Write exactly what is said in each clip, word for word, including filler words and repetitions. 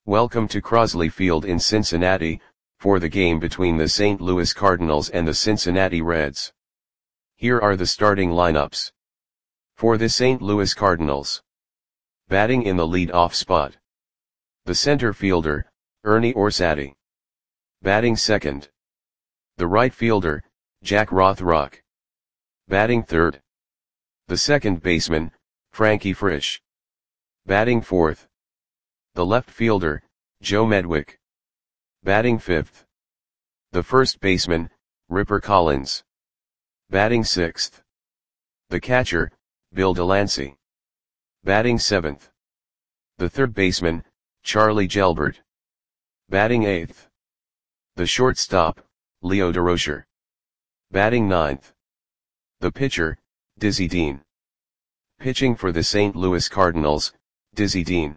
Welcome to Crosley Field in Cincinnati, for the game between the Saint Louis Cardinals and the Cincinnati Reds. Here are the starting lineups. For the Saint Louis Cardinals. Batting in the lead-off spot. The center fielder, Ernie Orsatti. Batting second. The right fielder, Jack Rothrock. Batting third. The second baseman, Frankie Frisch. Batting fourth. The left fielder, Joe Medwick. Batting fifth. The first baseman, Ripper Collins. Batting sixth. The catcher, Bill Delancey. Batting seventh. The third baseman, Charlie Gelbert. Batting eighth. The shortstop, Leo Durocher. Batting ninth. The pitcher, Dizzy Dean. Pitching for the Saint Louis Cardinals, Dizzy Dean.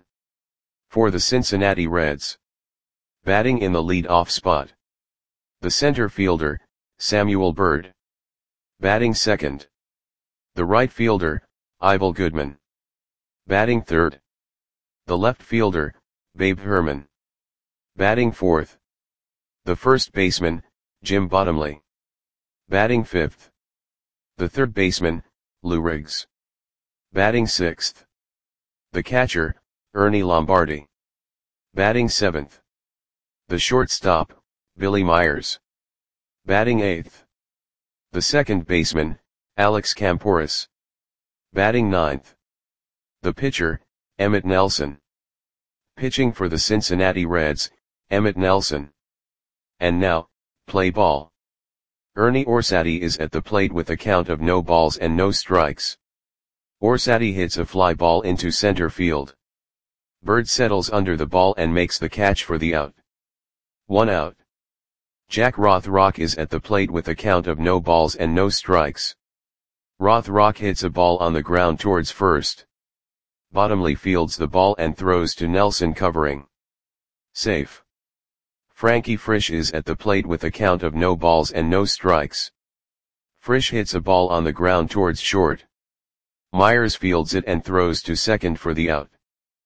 For the Cincinnati Reds. Batting in the lead-off spot. The center fielder, Samuel Byrd. Batting second. The right fielder, Ivel Goodman. Batting third. The left fielder, Babe Herman. Batting fourth. The first baseman, Jim Bottomley. Batting fifth. The third baseman, Lou Riggs. Batting sixth. The catcher, Ernie Lombardi. Batting seventh. The shortstop, Billy Myers. Batting eighth. The second baseman, Alex Kamporis. Batting ninth. The pitcher, Emmett Nelson. Pitching for the Cincinnati Reds, Emmett Nelson. And now, play ball. Ernie Orsatti is at the plate with a count of no balls and no strikes. Orsatti hits a fly ball into center field. Byrd settles under the ball and makes the catch for the out. One out. Jack Rothrock is at the plate with a count of no balls and no strikes. Rothrock hits a ball on the ground towards first. Bottomley fields the ball and throws to Nelson covering. Safe. Frankie Frisch is at the plate with a count of no balls and no strikes. Frisch hits a ball on the ground towards short. Myers fields it and throws to second for the out.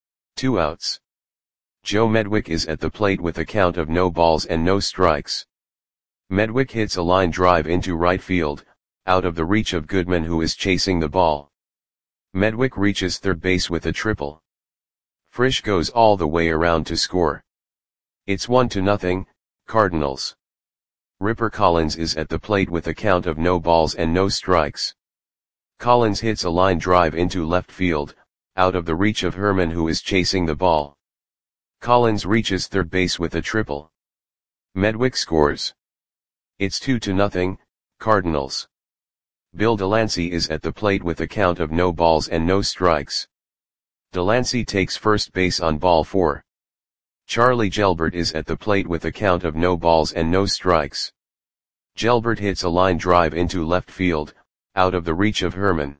Two outs. Joe Medwick is at the plate with a count of no balls and no strikes. Medwick hits a line drive into right field, out of the reach of Goodman who is chasing the ball. Medwick reaches third base with a triple. Frisch goes all the way around to score. It's one to nothing, Cardinals. Ripper Collins is at the plate with a count of no balls and no strikes. Collins hits a line drive into left field, out of the reach of Herman who is chasing the ball. Collins reaches third base with a triple. Medwick scores. It's two to nothing, Cardinals. Bill Delancey is at the plate with a count of no balls and no strikes. Delancey takes first base on ball four. Charlie Gelbert is at the plate with a count of no balls and no strikes. Gelbert hits a line drive into left field, out of the reach of Herman.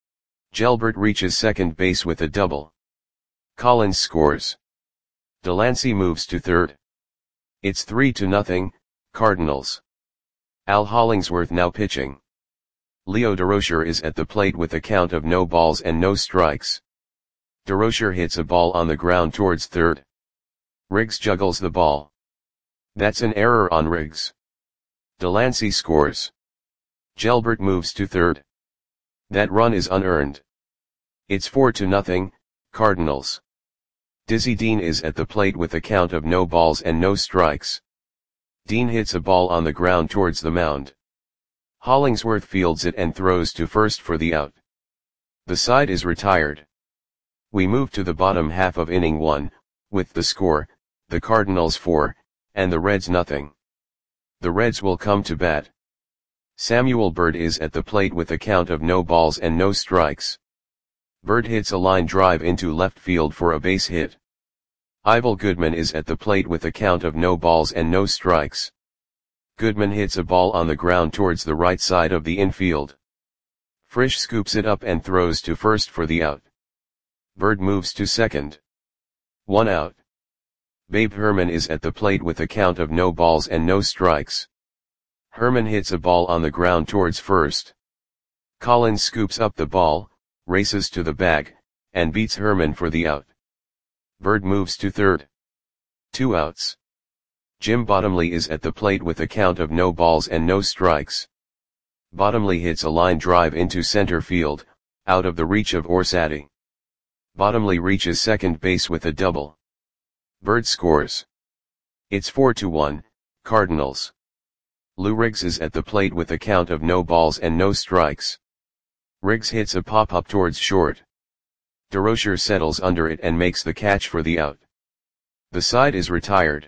Gelbert reaches second base with a double. Collins scores. Delancey moves to third. It's three to nothing, Cardinals. Al Hollingsworth now pitching. Leo Durocher is at the plate with a count of no balls and no strikes. Durocher hits a ball on the ground towards third. Riggs juggles the ball. That's an error on Riggs. Delancey scores. Gelbert moves to third. That run is unearned. It's four to nothing, Cardinals. Dizzy Dean is at the plate with a count of no balls and no strikes. Dean hits a ball on the ground towards the mound. Hollingsworth fields it and throws to first for the out. The side is retired. We move to the bottom half of inning one, with the score, the Cardinals four, and the Reds nothing. The Reds will come to bat. Samuel Byrd is at the plate with a count of no balls and no strikes. Byrd hits a line drive into left field for a base hit. Ivel Goodman is at the plate with a count of no balls and no strikes. Goodman hits a ball on the ground towards the right side of the infield. Frisch scoops it up and throws to first for the out. Byrd moves to second. One out. Babe Herman is at the plate with a count of no balls and no strikes. Herman hits a ball on the ground towards first. Collins scoops up the ball, races to the bag, and beats Herman for the out. Byrd moves to third. Two outs. Jim Bottomley is at the plate with a count of no balls and no strikes. Bottomley hits a line drive into center field, out of the reach of Orsatti. Bottomley reaches second base with a double. Bird scores. It's four to one, Cardinals. Lou Riggs is at the plate with a count of no balls and no strikes. Riggs hits a pop-up towards short. DeRocher settles under it and makes the catch for the out. The side is retired.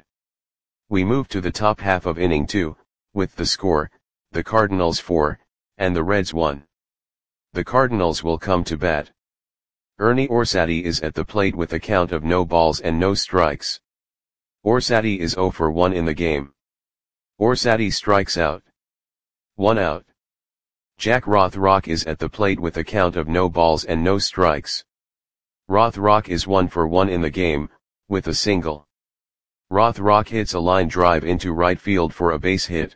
We move to the top half of inning two, with the score, the Cardinals four, and the Reds one. The Cardinals will come to bat. Ernie Orsatti is at the plate with a count of no balls and no strikes. Orsatti is zero for one in the game. Orsatti strikes out. One out. Jack Rothrock is at the plate with a count of no balls and no strikes. Rothrock is one for one in the game, with a single. Rothrock hits a line drive into right field for a base hit.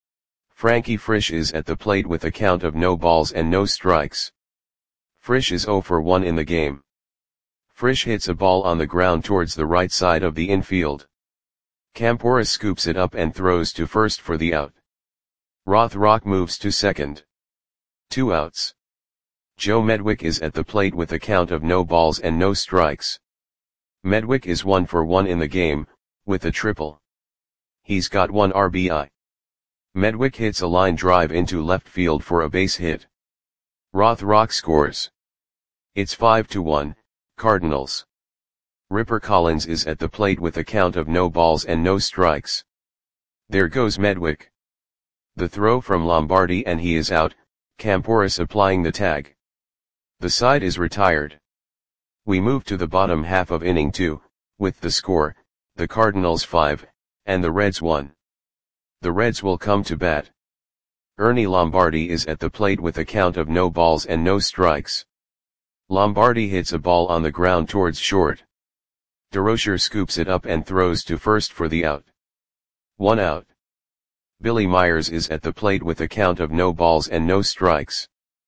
Frankie Frisch is at the plate with a count of no balls and no strikes. Frisch is zero for one in the game. Frisch hits a ball on the ground towards the right side of the infield. Campora scoops it up and throws to first for the out. Rothrock moves to second. Two outs. Joe Medwick is at the plate with a count of no balls and no strikes. Medwick is one for one in the game, with a triple. He's got one R B I. Medwick hits a line drive into left field for a base hit. Rothrock scores. It's five to one, Cardinals. Ripper Collins is at the plate with a count of no balls and no strikes. There goes Medwick. The throw from Lombardi and he is out, Camporis applying the tag. The side is retired. We move to the bottom half of inning two, with the score, the Cardinals five, and the Reds one. The Reds will come to bat. Ernie Lombardi is at the plate with a count of no balls and no strikes. Lombardi hits a ball on the ground towards short. DeRocher scoops it up and throws to first for the out. One out. Billy Myers is at the plate with a count of no balls and no strikes.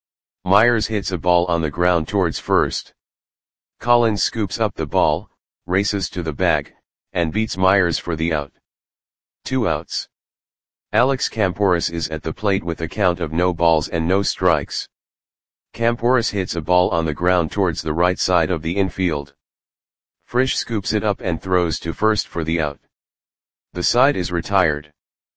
Myers hits a ball on the ground towards first. Collins scoops up the ball, races to the bag, and beats Myers for the out. Two outs. Alex Camporis is at the plate with a count of no balls and no strikes. Camporis hits a ball on the ground towards the right side of the infield. Frisch scoops it up and throws to first for the out. The side is retired.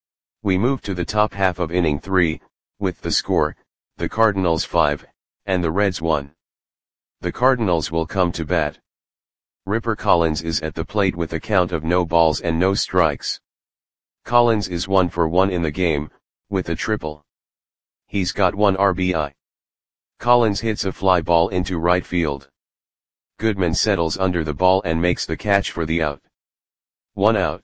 We move to the top half of inning three, with the score, the Cardinals five, and the Reds one. The Cardinals will come to bat. Ripper Collins is at the plate with a count of no balls and no strikes. Collins is one for one in the game, with a triple. He's got one R B I. Collins hits a fly ball into right field. Goodman settles under the ball and makes the catch for the out. One out.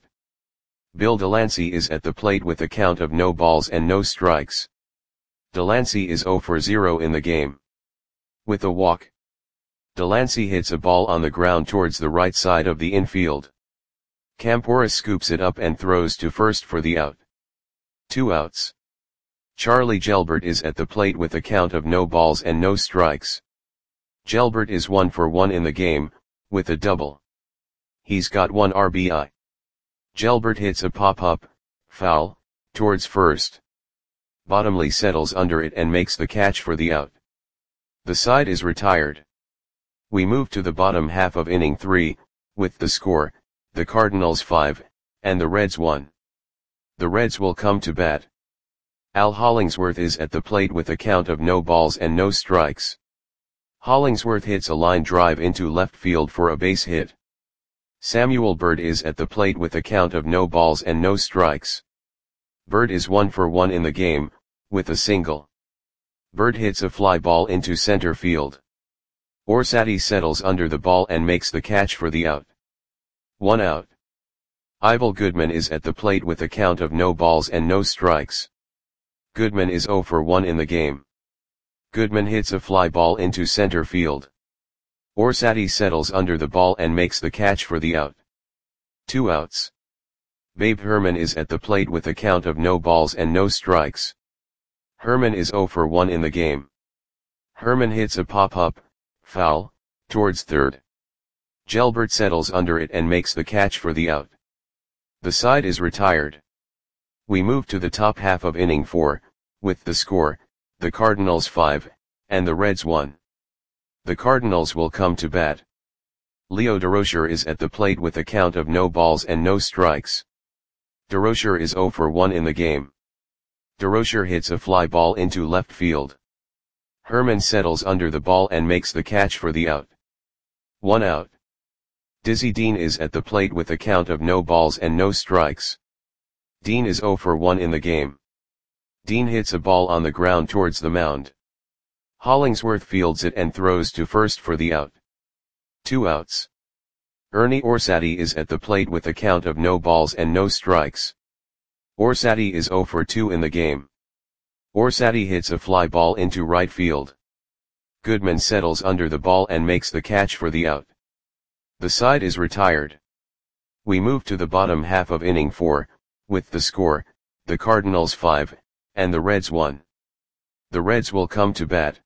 Bill Delancey is at the plate with a count of no balls and no strikes. Delancey is zero for zero in the game. With a walk. Delancey hits a ball on the ground towards the right side of the infield. Camporis scoops it up and throws to first for the out. Two outs. Charlie Gelbert is at the plate with a count of no balls and no strikes. Gelbert is one for one in the game, with a double. He's got one R B I. Gelbert hits a pop-up, foul, towards first. Bottomley settles under it and makes the catch for the out. The side is retired. We move to the bottom half of inning three, with the score, the Cardinals five, and the Reds one. The Reds will come to bat. Al Hollingsworth is at the plate with a count of no balls and no strikes. Hollingsworth hits a line drive into left field for a base hit. Samuel Bird is at the plate with a count of no balls and no strikes. Bird is one for one in the game, with a single. Bird hits a fly ball into center field. Orsatti settles under the ball and makes the catch for the out. One out. Ivel Goodman is at the plate with a count of no balls and no strikes. Goodman is zero for one in the game. Goodman hits a fly ball into center field. Orsatti settles under the ball and makes the catch for the out. Two outs. Babe Herman is at the plate with a count of no balls and no strikes. Herman is zero for one in the game. Herman hits a pop-up, foul, towards third. Gelbert settles under it and makes the catch for the out. The side is retired. We move to the top half of inning four, with the score, the Cardinals five, and the Reds one. The Cardinals will come to bat. Leo Durocher is at the plate with a count of no balls and no strikes. Durocher is zero for one in the game. Durocher hits a fly ball into left field. Herman settles under the ball and makes the catch for the out. One out. Dizzy Dean is at the plate with a count of no balls and no strikes. Dean is zero for one in the game. Dean hits a ball on the ground towards the mound. Hollingsworth fields it and throws to first for the out. Two outs. Ernie Orsatti is at the plate with a count of no balls and no strikes. Orsatti is zero for two in the game. Orsatti hits a fly ball into right field. Goodman settles under the ball and makes the catch for the out. The side is retired. We move to the bottom half of inning four, with the score, the Cardinals five, and the Reds one. The Reds will come to bat.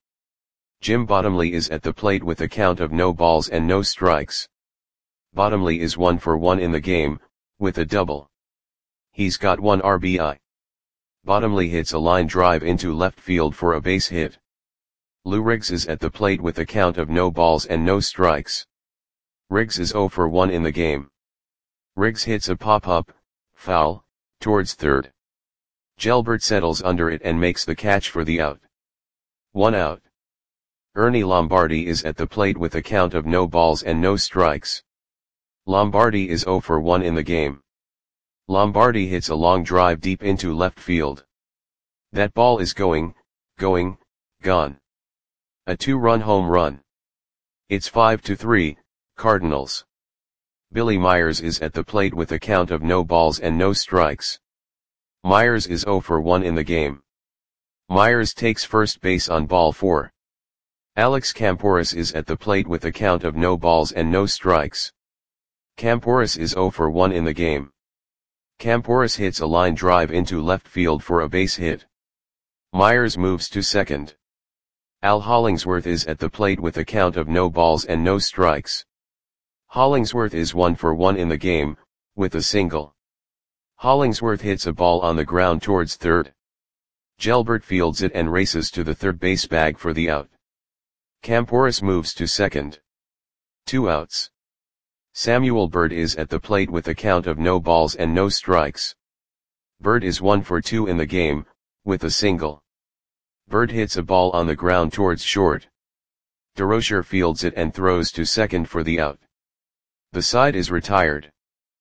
Jim Bottomley is at the plate with a count of no balls and no strikes. Bottomley is one for one in the game, with a double. He's got one R B I. Bottomley hits a line drive into left field for a base hit. Lou Riggs is at the plate with a count of no balls and no strikes. Riggs is zero for one in the game. Riggs hits a pop-up, foul, towards third. Gelbert settles under it and makes the catch for the out. One out. Ernie Lombardi is at the plate with a count of no balls and no strikes. Lombardi is zero for one in the game. Lombardi hits a long drive deep into left field. That ball is going, going, gone. A two-run home run. It's five to three, Cardinals. Billy Myers is at the plate with a count of no balls and no strikes. Myers is zero for one in the game. Myers takes first base on ball four. Alex Camporis is at the plate with a count of no balls and no strikes. Camporis is zero for one in the game. Camporis hits a line drive into left field for a base hit. Myers moves to second. Al Hollingsworth is at the plate with a count of no balls and no strikes. Hollingsworth is one for one in the game, with a single. Hollingsworth hits a ball on the ground towards third. Gelbert fields it and races to the third base bag for the out. Camporis moves to second. Two outs. Samuel Bird is at the plate with a count of no balls and no strikes. Bird is one for two in the game, with a single. Bird hits a ball on the ground towards short. Durocher fields it and throws to second for the out. The side is retired.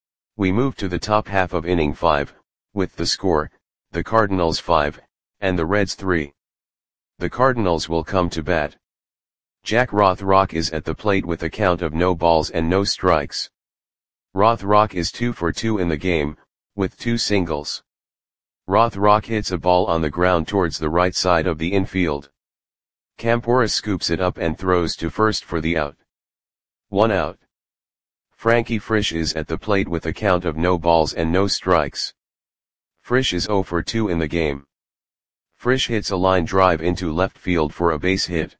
We move to the top half of inning five, with the score, the Cardinals five, and the Reds three. The Cardinals will come to bat. Jack Rothrock is at the plate with a count of no balls and no strikes. Rothrock is two for two in the game, with two singles. Rothrock hits a ball on the ground towards the right side of the infield. Camporis scoops it up and throws to first for the out. One out. Frankie Frisch is at the plate with a count of no balls and no strikes. Frisch is zero for two in the game. Frisch hits a line drive into left field for a base hit.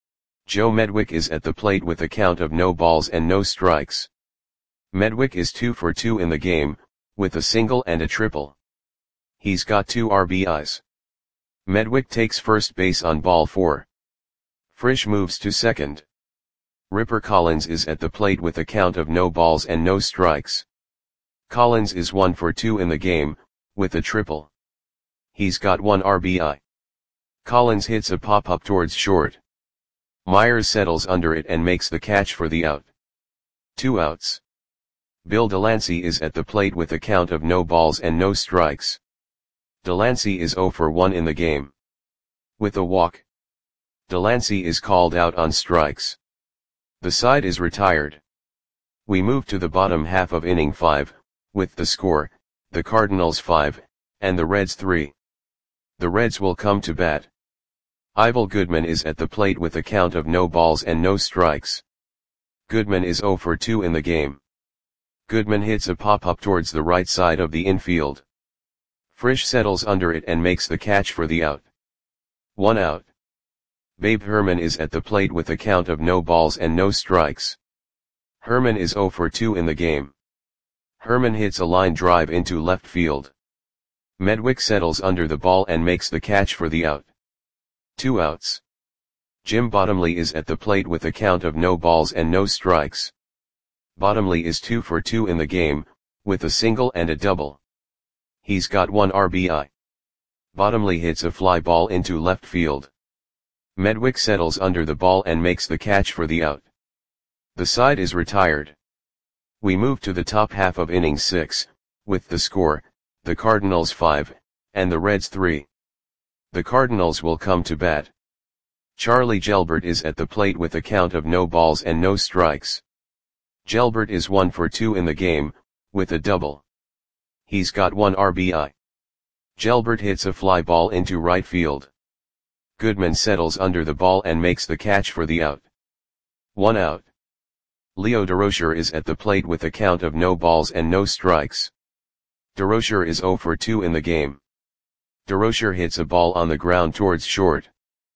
Joe Medwick is at the plate with a count of no balls and no strikes. Medwick is two for two in the game, with a single and a triple. He's got two R B Is. Medwick takes first base on ball four. Frisch moves to second. Ripper Collins is at the plate with a count of no balls and no strikes. Collins is one for two in the game, with a triple. He's got one R B I. Collins hits a pop-up towards short. Myers settles under it and makes the catch for the out. Two outs. Bill Delancey is at the plate with a count of no balls and no strikes. Delancey is zero for one in the game. With a walk. Delancey is called out on strikes. The side is retired. We move to the bottom half of inning five, with the score, the Cardinals five, and the Reds three. The Reds will come to bat. Ivel Goodman is at the plate with a count of no balls and no strikes. Goodman is zero for two in the game. Goodman hits a pop-up towards the right side of the infield. Frisch settles under it and makes the catch for the out. One out. Babe Herman is at the plate with a count of no balls and no strikes. Herman is zero for two in the game. Herman hits a line drive into left field. Medwick settles under the ball and makes the catch for the out. Two outs. Jim Bottomley is at the plate with a count of no balls and no strikes. Bottomley is two for two in the game, with a single and a double. He's got one R B I. Bottomley hits a fly ball into left field. Medwick settles under the ball and makes the catch for the out. The side is retired. We move to the top half of inning six, with the score, the Cardinals five, and the Reds three. The Cardinals will come to bat. Charlie Gelbert is at the plate with a count of no balls and no strikes. Gelbert is one for two in the game, with a double. He's got one R B I. Gelbert hits a fly ball into right field. Goodman settles under the ball and makes the catch for the out. One out. Leo Durocher is at the plate with a count of no balls and no strikes. Durocher is zero for two in the game. Durocher hits a ball on the ground towards short.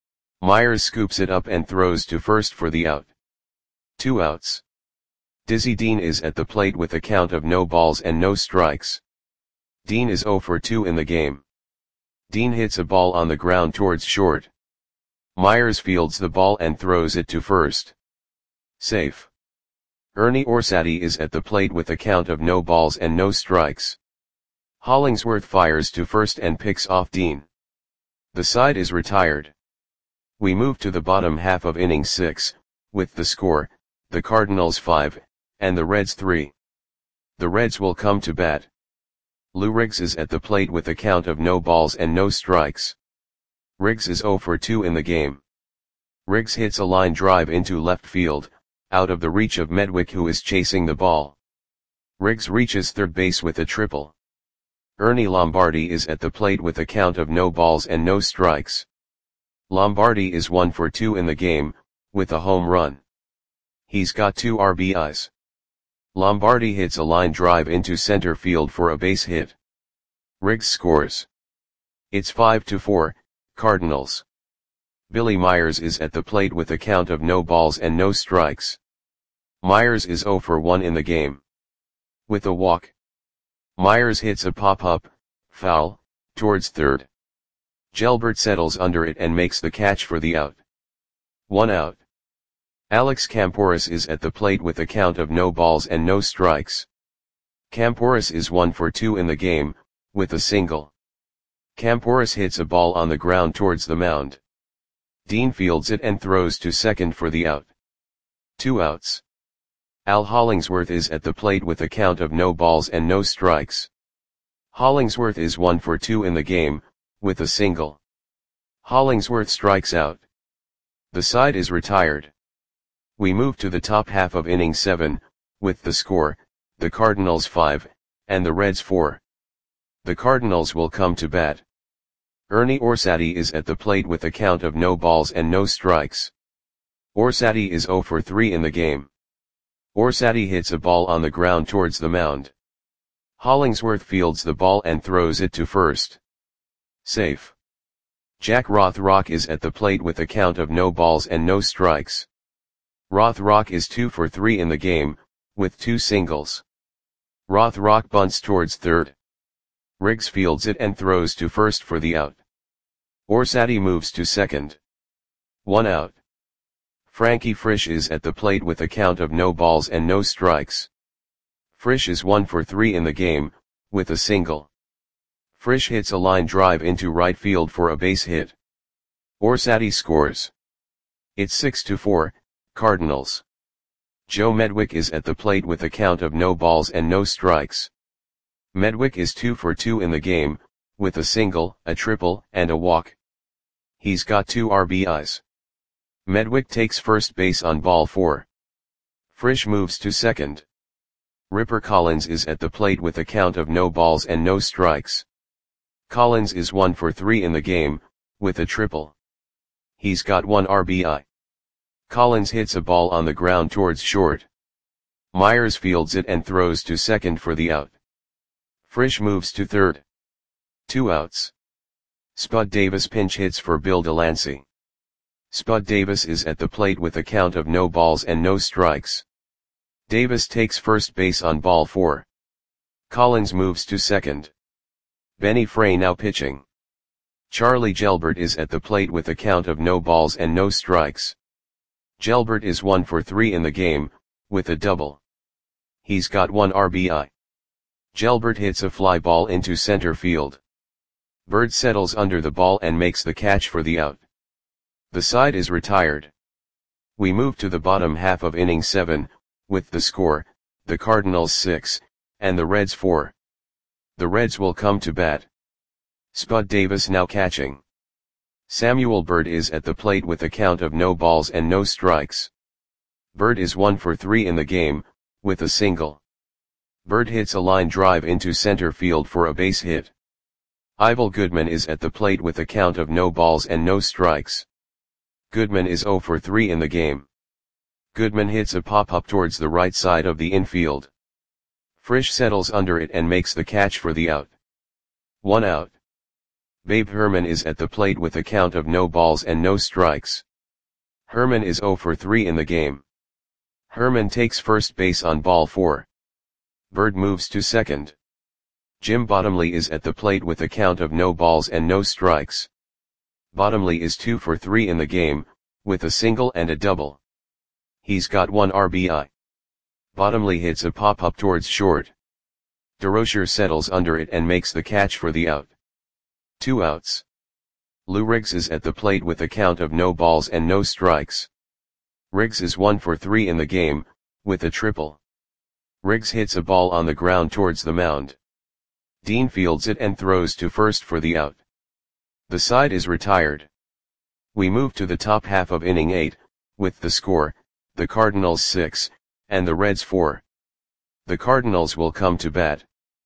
Myers scoops it up and throws to first for the out. Two outs. Dizzy Dean is at the plate with a count of no balls and no strikes. Dean is zero for two in the game. Dean hits a ball on the ground towards short. Myers fields the ball and throws it to first. Safe. Ernie Orsatti is at the plate with a count of no balls and no strikes. Hollingsworth fires to first and picks off Dean. The side is retired. We move to the bottom half of inning six, with the score, the Cardinals five, and the Reds three. The Reds will come to bat. Lou Riggs is at the plate with a count of no balls and no strikes. Riggs is zero for two in the game. Riggs hits a line drive into left field, out of the reach of Medwick, who is chasing the ball. Riggs reaches third base with a triple. Ernie Lombardi is at the plate with a count of no balls and no strikes. Lombardi is one for two in the game, with a home run. He's got two R B Is. Lombardi hits a line drive into center field for a base hit. Riggs scores. It's five to four, Cardinals. Billy Myers is at the plate with a count of no balls and no strikes. Myers is zero for one in the game. With a walk. Myers hits a pop-up, foul, towards third. Gelbert settles under it and makes the catch for the out. One out. Alex Camporis is at the plate with a count of no balls and no strikes. Camporis is one for two in the game, with a single. Camporis hits a ball on the ground towards the mound. Dean fields it and throws to second for the out. Two outs. Al Hollingsworth is at the plate with a count of no balls and no strikes. Hollingsworth is one for two in the game, with a single. Hollingsworth strikes out. The side is retired. We move to the top half of inning seven, with the score, the Cardinals five, and the Reds four. The Cardinals will come to bat. Ernie Orsatti is at the plate with a count of no balls and no strikes. Orsatti is zero for three in the game. Orsatti hits a ball on the ground towards the mound. Hollingsworth fields the ball and throws it to first. Safe. Jack Rothrock is at the plate with a count of no balls and no strikes. Rothrock is two for three in the game, with two singles. Rothrock bunts towards third. Riggs fields it and throws to first for the out. Orsatti moves to second. One out. Frankie Frisch is at the plate with a count of no balls and no strikes. Frisch is one for three in the game, with a single. Frisch hits a line drive into right field for a base hit. Orsatti scores. It's six to four, Cardinals. Joe Medwick is at the plate with a count of no balls and no strikes. Medwick is two for two in the game, with a single, a triple, and a walk. He's got two R B Is. Medwick takes first base on ball four. Frisch moves to second. Ripper Collins is at the plate with a count of no balls and no strikes. Collins is one for three in the game, with a triple. He's got one R B I. Collins hits a ball on the ground towards short. Myers fields it and throws to second for the out. Frisch moves to third. Two outs. Spud Davis pinch hits for Bill Delancey. Spud Davis is at the plate with a count of no balls and no strikes. Davis takes first base on ball four. Collins moves to second. Benny Frey now pitching. Charlie Gelbert is at the plate with a count of no balls and no strikes. Gelbert is one for three in the game, with a double. He's got one R B I. Gelbert hits a fly ball into center field. Bird settles under the ball and makes the catch for the out. The side is retired. We move to the bottom half of inning seven, with the score, the Cardinals six, and the Reds four. The Reds will come to bat. Spud Davis now catching. Samuel Bird is at the plate with a count of no balls and no strikes. Bird is one for three in the game, with a single. Bird hits a line drive into center field for a base hit. Ivel Goodman is at the plate with a count of no balls and no strikes. Goodman is zero for three in the game. Goodman hits a pop-up towards the right side of the infield. Frisch settles under it and makes the catch for the out. One out. Babe Herman is at the plate with a count of no balls and no strikes. Herman is zero for three in the game. Herman takes first base on ball four. Bird moves to second. Jim Bottomley is at the plate with a count of no balls and no strikes. Bottomley is two for three in the game, with a single and a double. He's got one R B I. Bottomley hits a pop-up towards short. DeRocher settles under it and makes the catch for the out. Two outs. Lou Riggs is at the plate with a count of no balls and no strikes. Riggs is one for three in the game, with a triple. Riggs hits a ball on the ground towards the mound. Dean fields it and throws to first for the out. The side is retired. We move to the top half of inning eight, with the score, the Cardinals six, and the Reds four. The Cardinals will come to bat.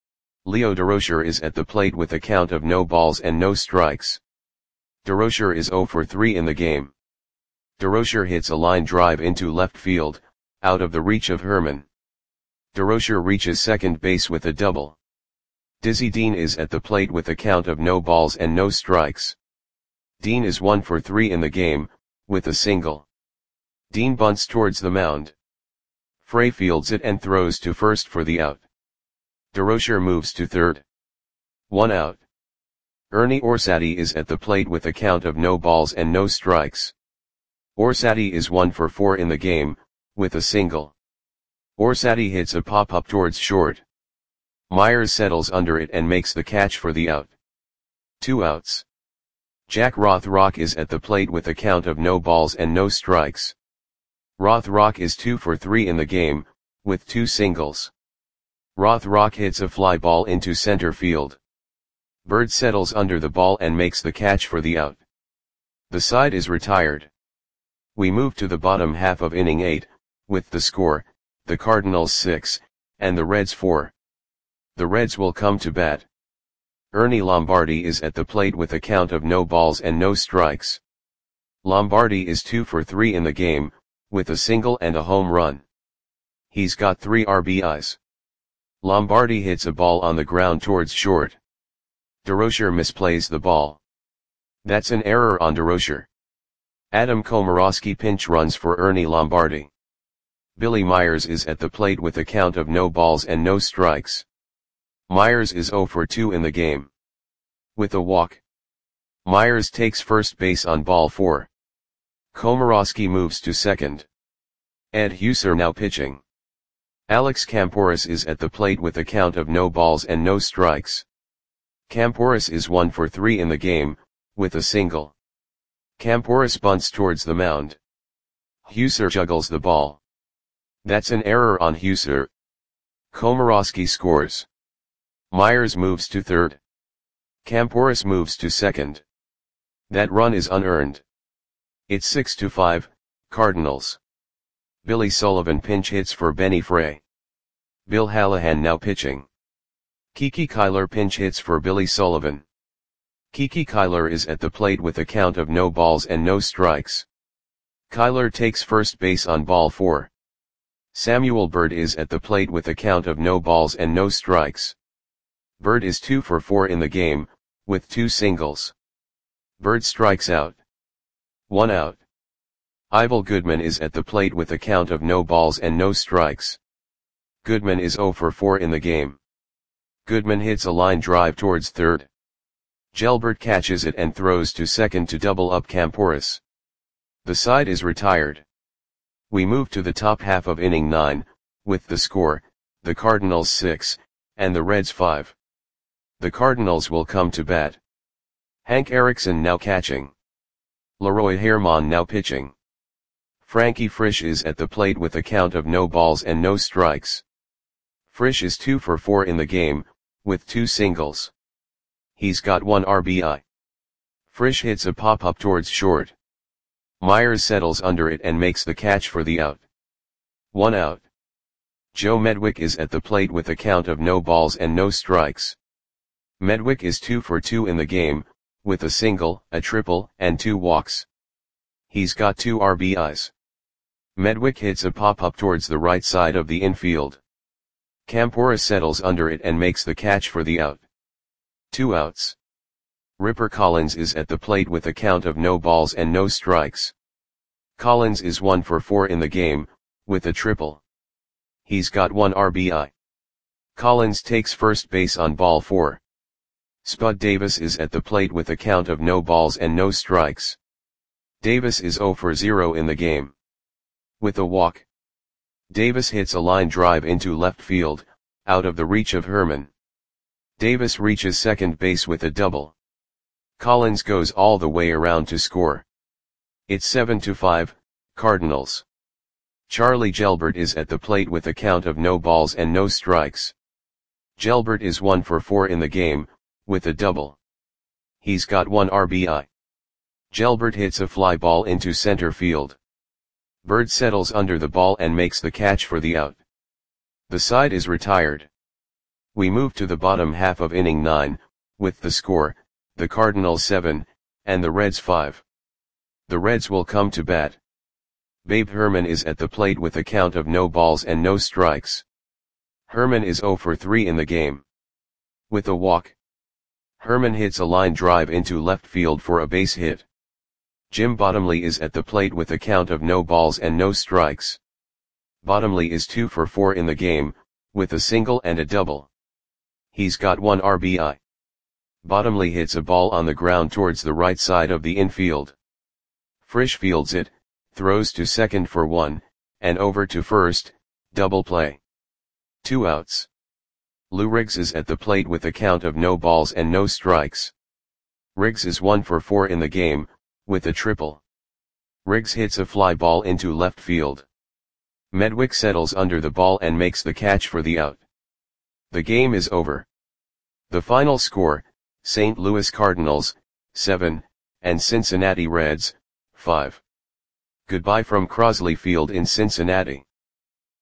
Leo DeRocher is at the plate with a count of no balls and no strikes. DeRocher is zero for three in the game. DeRocher hits a line drive into left field, out of the reach of Herman. DeRocher reaches second base with a double. Dizzy Dean is at the plate with a count of no balls and no strikes. Dean is one for three in the game, with a single. Dean bunts towards the mound. Frey fields it and throws to first for the out. DeRocher moves to third. One out. Ernie Orsatti is at the plate with a count of no balls and no strikes. Orsatti is one for four in the game, with a single. Orsatti hits a pop-up towards short. Myers settles under it and makes the catch for the out. Two outs. Jack Rothrock is at the plate with a count of no balls and no strikes. Rothrock is two for three in the game, with two singles. Rothrock hits a fly ball into center field. Bird settles under the ball and makes the catch for the out. The side is retired. We move to the bottom half of inning eight, with the score, the Cardinals six, and the Reds four. The Reds will come to bat. Ernie Lombardi is at the plate with a count of no balls and no strikes. Lombardi is two for three in the game, with a single and a home run. He's got three R B Is. Lombardi hits a ball on the ground towards short. DeRocher misplays the ball. That's an error on DeRocher. Adam Komorowski pinch runs for Ernie Lombardi. Billy Myers is at the plate with a count of no balls and no strikes. Myers is zero for two in the game. With a walk. Myers takes first base on ball four. Komorowski moves to second. Ed Huser now pitching. Alex Camporis is at the plate with a count of no balls and no strikes. Camporis is one for three in the game, with a single. Camporis bunts towards the mound. Huser juggles the ball. That's an error on Huser. Komorowski scores. Myers moves to third. Camporis moves to second. That run is unearned. It's six to five, Cardinals. Billy Sullivan pinch hits for Benny Frey. Bill Hallahan now pitching. Kiki Kyler pinch hits for Billy Sullivan. Kiki Kyler is at the plate with a count of no balls and no strikes. Kyler takes first base on ball four. Samuel Bird is at the plate with a count of no balls and no strikes. Bird is two for four in the game, with two singles. Bird strikes out. One out. Ivel Goodman is at the plate with a count of no balls and no strikes. Goodman is zero for four in the game. Goodman hits a line drive towards third. Gelbert catches it and throws to second to double up Camporus. The side is retired. We move to the top half of inning nine, with the score, the Cardinals six, and the Reds five. The Cardinals will come to bat. Hank Erickson now catching. Leroy Herman now pitching. Frankie Frisch is at the plate with a count of no balls and no strikes. Frisch is two for four in the game, with two singles. He's got one R B I. Frisch hits a pop-up towards short. Myers settles under it and makes the catch for the out. One out. Joe Medwick is at the plate with a count of no balls and no strikes. Medwick is two for two in the game, with a single, a triple, and two walks. He's got two R B Is. Medwick hits a pop-up towards the right side of the infield. Camporus settles under it and makes the catch for the out. Two outs. Ripper Collins is at the plate with a count of no balls and no strikes. Collins is one for four in the game, with a triple. He's got one R B I. Collins takes first base on ball four. Spud Davis is at the plate with a count of no balls and no strikes. Davis is zero for zero in the game. With a walk. Davis hits a line drive into left field, out of the reach of Herman. Davis reaches second base with a double. Collins goes all the way around to score. It's seven to five, Cardinals. Charlie Gelbert is at the plate with a count of no balls and no strikes. Gelbert is one for four in the game, with a double. He's got one R B I. Gelbert hits a fly ball into center field. Bird settles under the ball and makes the catch for the out. The side is retired. We move to the bottom half of inning nine, with the score, the Cardinals seven, and the Reds five. The Reds will come to bat. Babe Herman is at the plate with a count of no balls and no strikes. Herman is zero for three in the game. With a walk. Herman hits a line drive into left field for a base hit. Jim Bottomley is at the plate with a count of no balls and no strikes. Bottomley is two for four in the game, with a single and a double. He's got one R B I. Bottomley hits a ball on the ground towards the right side of the infield. Frisch fields it, throws to second for one, and over to first, double play. Two outs. Lou Riggs is at the plate with a count of no balls and no strikes. Riggs is one for four in the game, with a triple. Riggs hits a fly ball into left field. Medwick settles under the ball and makes the catch for the out. The game is over. The final score, Saint Louis Cardinals, seven, and Cincinnati Reds, five. Goodbye from Crosley Field in Cincinnati.